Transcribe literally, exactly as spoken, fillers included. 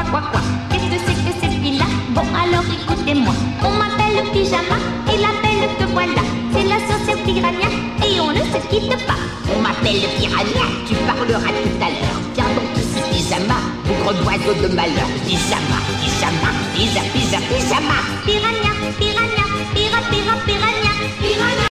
quoi, quoi. Qu'est-ce que c'est que cette vie-là? Bon, alors écoutez-moi. On m'appelle pyjama et la belle que voilà. C'est la sorcière piranha et on ne se quitte pas. On m'appelle piranha, tu parleras tout à l'heure. Viens donc ici, pyjama, bougre d'oiseau de malheur. Pyjama, pyjama, pyjama, pyjama, pyjama. Piranha, piranha, pira, pira, piranha, piranha.